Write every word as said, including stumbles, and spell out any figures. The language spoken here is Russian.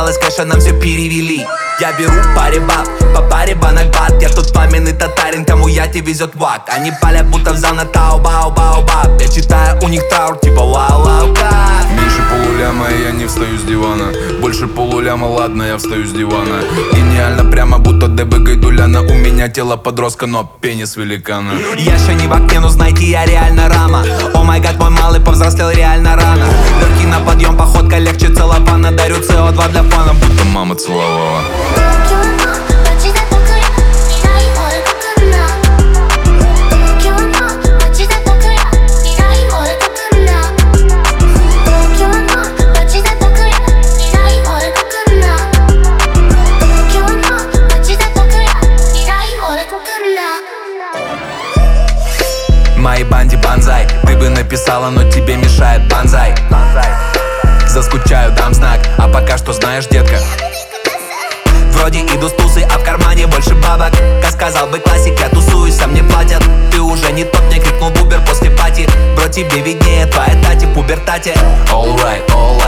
осталось, кэша нам все перевели. Я беру паре баб, по паре банок бат. Я тот пламенный татарин, кому яти везет вак. Они палят, будто в зал на тау-бау-бау-баб. Я читаю у них траур, типа вау-вау-ка. Меньше полуляма, и я не встаю с дивана. Больше полуляма, ладно, я встаю с дивана. Гениально, прямо будто ДБ Гайдуляна. У меня тело подростка, но пенис великана. Я еще не в окне, но знайте, я реально рама. О май гад, мой малый повзрослел реально рано. Легкий на подъем, походка легче целлофана. Дарю си о два для фана, будто мама целовала. Моей банде банзай. Ты бы написала, но тебе мешает банзай. Заскучаю, дам знак. А пока что знаешь, детка, вроде иду с тусы, а в кармане больше бабок. Как сказал бы классик, я тусуюсь, а мне платят. Ты уже не тот, мне крикнул в Убер после пати. Бро, тебе виднее, твоя тати в пубертате. All right, all